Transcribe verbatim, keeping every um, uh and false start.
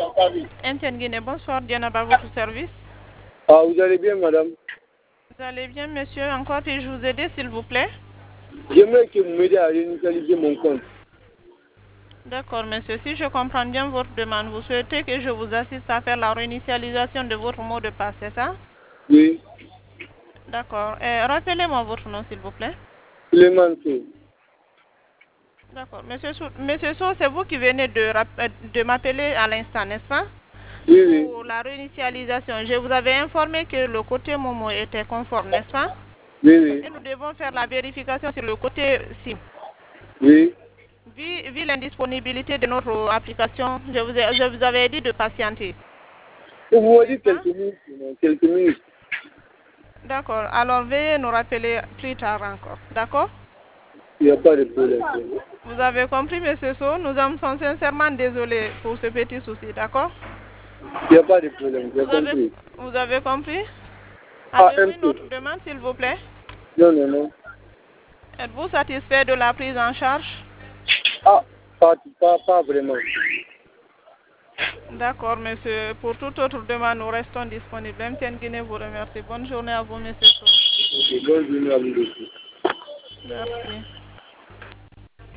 M T N Guinée, bonsoir, Diana, à votre service. Ah, vous allez bien, madame? Vous allez bien, monsieur? Encore puis-je vous aider, s'il vous plaît? J'aimerais que vous m'aidiez à réinitialiser mon compte. D'accord, monsieur. Si je comprends bien votre demande, vous souhaitez que je vous assiste à faire la réinitialisation de votre mot de passe, c'est ça? Oui. D'accord. Euh, Rappelez-moi votre nom, s'il vous plaît. Suleiman Sow. D'accord. Monsieur Sow, monsieur Sow, c'est vous qui venez de, rap- de m'appeler à l'instant, n'est-ce pas? Oui, oui. Pour la réinitialisation, je vous avais informé que le côté Momo était conforme, n'est-ce pas? Oui, oui. Et nous devons faire la vérification sur le côté SIM. Oui. Vu, vu l'indisponibilité de notre application, je vous, ai- je vous avais dit de patienter. Vous m'avez N'est-ce dit pas? quelques minutes, non, quelques minutes. D'accord. Alors, veuillez nous rappeler plus tard encore. D'accord? Il n'y a pas de problème. Vous avez compris, monsieur Sow? Nous en sommes sincèrement désolés pour ce petit souci. D'accord? Il n'y a pas de problème, j'ai Vous avez, compris. vous avez compris? Ah, Avez-vous un une peu. autre demande, s'il vous plaît? Non, non, non. Êtes-vous satisfait de la prise en charge? Ah, pas, pas, pas vraiment. D'accord, monsieur. Pour toute autre demande, nous restons disponibles. M T N Guinée vous remercie. Bonne journée à vous, monsieur Sow. Ok, bonne journée à vous aussi. Merci.